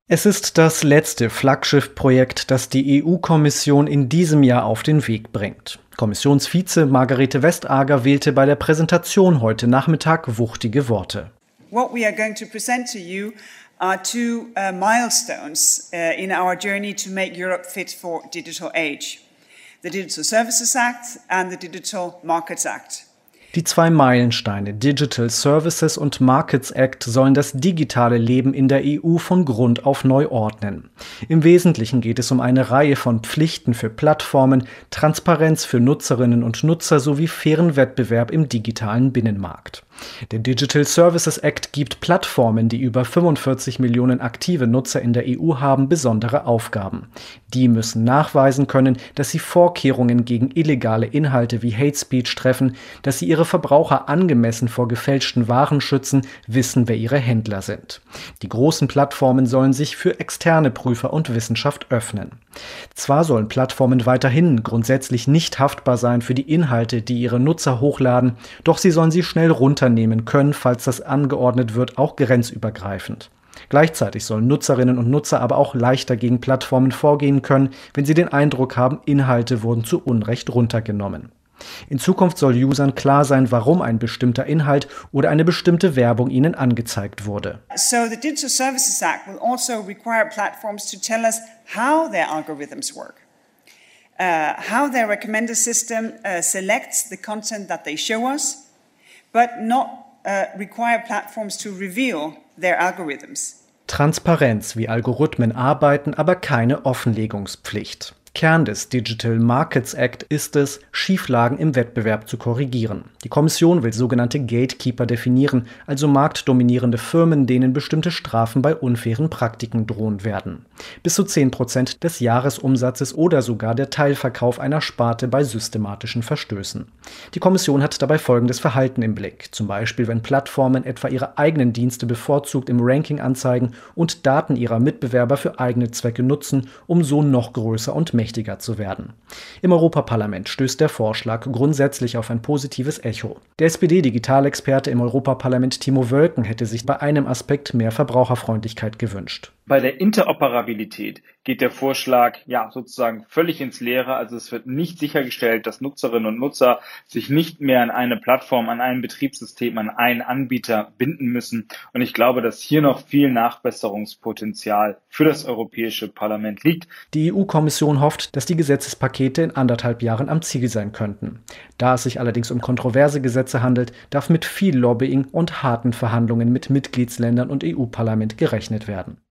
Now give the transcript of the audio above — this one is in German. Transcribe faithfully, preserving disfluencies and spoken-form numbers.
Es ist das letzte Flaggschiff-Projekt, das die E U-Kommission in diesem Jahr auf den Weg bringt. Kommissionsvize Margrethe Vestager wählte bei der Präsentation heute Nachmittag wuchtige Worte. What we are going to present to you are two uh, milestones uh, in our journey to make Europe fit for digital age: the Digital Services Act and the Digital Markets Act. Die zwei Meilensteine Digital Services und Markets Act sollen das digitale Leben in der E U von Grund auf neu ordnen. Im Wesentlichen geht es um eine Reihe von Pflichten für Plattformen, Transparenz für Nutzerinnen und Nutzer sowie fairen Wettbewerb im digitalen Binnenmarkt. Der Digital Services Act gibt Plattformen, die über fünfundvierzig Millionen aktive Nutzer in der E U haben, besondere Aufgaben. Die müssen nachweisen können, dass sie Vorkehrungen gegen illegale Inhalte wie Hate Speech treffen, dass sie ihre Verbraucher angemessen vor gefälschten Waren schützen, wissen, wer ihre Händler sind. Die großen Plattformen sollen sich für externe Prüfer und Wissenschaft öffnen. Zwar sollen Plattformen weiterhin grundsätzlich nicht haftbar sein für die Inhalte, die ihre Nutzer hochladen, doch sie sollen sie schnell runternehmen können, falls das angeordnet wird, auch grenzübergreifend. Gleichzeitig sollen Nutzerinnen und Nutzer aber auch leichter gegen Plattformen vorgehen können, wenn sie den Eindruck haben, Inhalte wurden zu Unrecht runtergenommen. In Zukunft soll Usern klar sein, warum ein bestimmter Inhalt oder eine bestimmte Werbung ihnen angezeigt wurde. So the Digital Services Act will also require platforms to tell us how their algorithms work, uh, how their recommender system uh, selects the content that they show us, but not uh, require platforms to reveal their algorithms. Transparenz, wie Algorithmen arbeiten, aber keine Offenlegungspflicht. Kern des Digital Markets Act ist es, Schieflagen im Wettbewerb zu korrigieren. Die Kommission will sogenannte Gatekeeper definieren, also marktdominierende Firmen, denen bestimmte Strafen bei unfairen Praktiken drohen werden. Bis zu zehn Prozent des Jahresumsatzes oder sogar der Teilverkauf einer Sparte bei systematischen Verstößen. Die Kommission hat dabei folgendes Verhalten im Blick, zum Beispiel wenn Plattformen etwa ihre eigenen Dienste bevorzugt im Ranking anzeigen und Daten ihrer Mitbewerber für eigene Zwecke nutzen, um so noch größer und mächtiger zu werden. Im Europaparlament stößt der Vorschlag grundsätzlich auf ein positives Echo. Der S P D-Digitalexperte im Europaparlament Timo Wölken hätte sich bei einem Aspekt mehr Verbraucherfreundlichkeit gewünscht. Bei der Interoperabilität geht der Vorschlag ja sozusagen völlig ins Leere. Also es wird nicht sichergestellt, dass Nutzerinnen und Nutzer sich nicht mehr an eine Plattform, an ein Betriebssystem, an einen Anbieter binden müssen. Und ich glaube, dass hier noch viel Nachbesserungspotenzial für das Europäische Parlament liegt. Die E U-Kommission hofft, dass die Gesetzespakete in anderthalb Jahren am Ziel sein könnten. Da es sich allerdings um kontroverse Gesetze handelt, darf mit viel Lobbying und harten Verhandlungen mit Mitgliedsländern und E U-Parlament gerechnet werden.